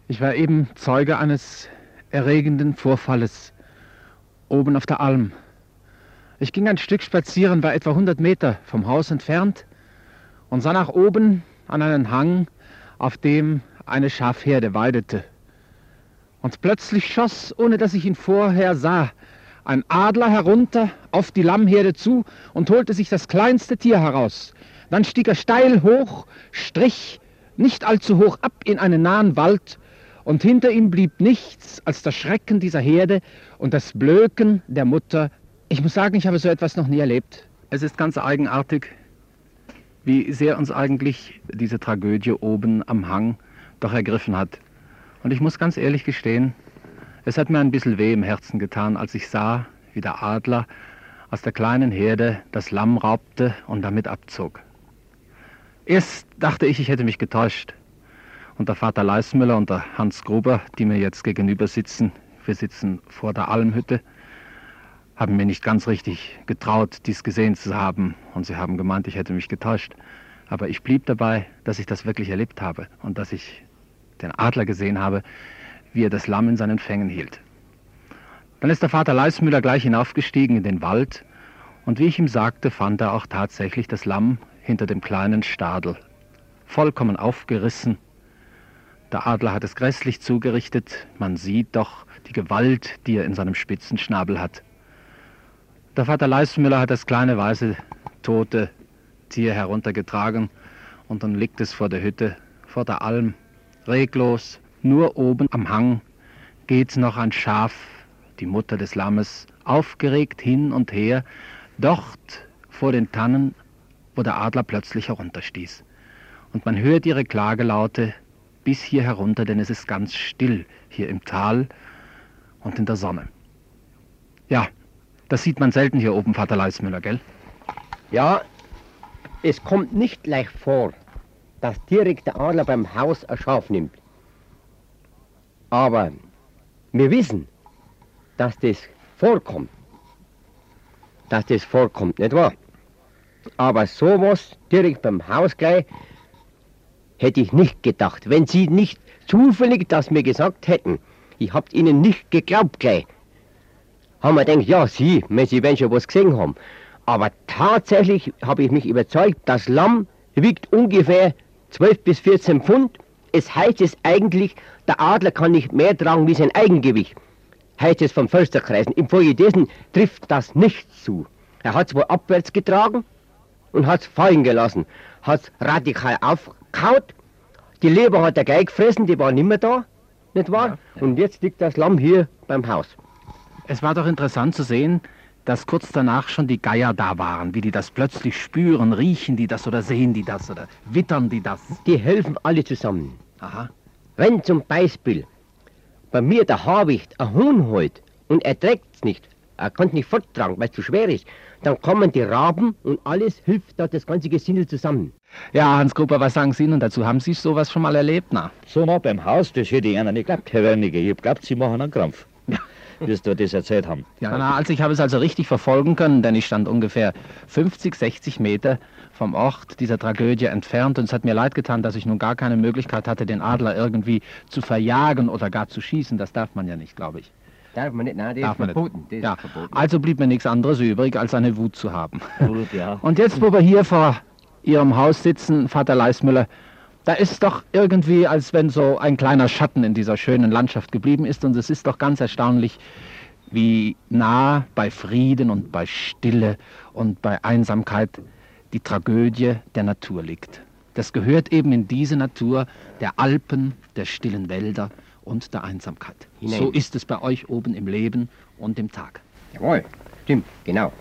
Ich war eben Zeuge eines erregenden Vorfalles oben auf der Alm. Ich ging ein Stück spazieren, war etwa 100 Meter vom Haus entfernt und sah nach oben an einen Hang, auf dem eine Schafherde weidete. Und plötzlich schoss, ohne dass ich ihn vorher sah, ein Adler herunter auf die Lammherde zu und holte sich das kleinste Tier heraus. Dann stieg er steil hoch, strich nicht allzu hoch ab in einen nahen Wald, und hinter ihm blieb nichts als das Schrecken dieser Herde und das Blöken der Mutter. Ich muss sagen, ich habe so etwas noch nie erlebt. Es ist ganz eigenartig, wie sehr uns eigentlich diese Tragödie oben am Hang doch ergriffen hat. Und ich muss ganz ehrlich gestehen, es hat mir ein bisschen weh im Herzen getan, als ich sah, wie der Adler aus der kleinen Herde das Lamm raubte und damit abzog. Erst dachte ich hätte mich getäuscht. Und der Vater Leismüller und der Hans Gruber, die mir jetzt gegenüber sitzen, wir sitzen vor der Almhütte, haben mir nicht ganz richtig getraut, dies gesehen zu haben. Und sie haben gemeint, ich hätte mich getäuscht. Aber ich blieb dabei, dass ich das wirklich erlebt habe und dass ich den Adler gesehen habe, wie er das Lamm in seinen Fängen hielt. Dann ist der Vater Leismüller gleich hinaufgestiegen in den Wald und wie ich ihm sagte, fand er auch tatsächlich das Lamm hinter dem kleinen Stadel, vollkommen aufgerissen. Der Adler hat es grässlich zugerichtet, man sieht doch die Gewalt, die er in seinem spitzen Schnabel hat. Der Vater Leismüller hat das kleine, weiße, tote Tier heruntergetragen und dann liegt es vor der Hütte, vor der Alm, reglos. Nur oben am Hang geht noch ein Schaf, die Mutter des Lammes, aufgeregt hin und her, dort vor den Tannen, wo der Adler plötzlich herunterstieß. Und man hört ihre Klagelaute bis hier herunter, denn es ist ganz still hier im Tal und in der Sonne. Ja, das sieht man selten hier oben, Vater Leismüller, gell? Ja, es kommt nicht leicht vor, dass direkt der Adler beim Haus ein Schaf nimmt. Aber wir wissen, dass das vorkommt. Nicht wahr? Aber sowas direkt beim Haus gleich hätte ich nicht gedacht. Wenn Sie nicht zufällig das mir gesagt hätten, ich hab Ihnen nicht geglaubt gleich, haben wir gedacht, ja, Sie werden schon was gesehen haben. Aber tatsächlich habe ich mich überzeugt, das Lamm wiegt ungefähr 12 bis 14 Pfund. Es heißt es eigentlich, der Adler kann nicht mehr tragen wie sein Eigengewicht. Heißt es vom Försterkreisen. Infolgedessen trifft das nicht zu. Er hat es wohl abwärts getragen und hat es fallen gelassen. Hat es radikal aufgehaut. Die Leber hat er gleich gefressen, die war nicht mehr da. Nicht wahr? Ja. Und jetzt liegt das Lamm hier beim Haus. Es war doch interessant zu sehen, dass kurz danach schon die Geier da waren, wie die das plötzlich spüren, riechen die das oder sehen die das oder wittern die das. Die helfen alle zusammen. Aha. Wenn zum Beispiel bei mir der Habicht ein Huhn holt und er trägt es nicht, er kann es nicht forttragen, weil es zu schwer ist, dann kommen die Raben und alles hilft da das ganze Gesindel zusammen. Ja, Hans Gruber, was sagen Sie nun dazu? Haben Sie sowas schon mal erlebt? Na? So nah beim Haus, das hätte ich einer nicht geglaubt, Herr Wernicke. Ich hab geglaubt, Sie machen einen Krampf, wie Sie das erzählt haben. Ja, also ich habe es also richtig verfolgen können, denn ich stand ungefähr 50, 60 Meter vom Ort dieser Tragödie entfernt und es hat mir leid getan, dass ich nun gar keine Möglichkeit hatte, den Adler irgendwie zu verjagen oder gar zu schießen. Das darf man ja nicht, glaube ich. Darf man nicht, nein, das ist verboten. Ja. Also blieb mir nichts anderes übrig, als eine Wut zu haben. Gut, ja. Und jetzt, wo wir hier vor Ihrem Haus sitzen, Vater Leismüller, da ist es doch irgendwie, als wenn so ein kleiner Schatten in dieser schönen Landschaft geblieben ist. Und es ist doch ganz erstaunlich, wie nah bei Frieden und bei Stille und bei Einsamkeit die Tragödie der Natur liegt. Das gehört eben in diese Natur der Alpen, der stillen Wälder und der Einsamkeit. Hinein. So ist es bei euch oben im Leben und im Tag. Jawohl, stimmt, genau.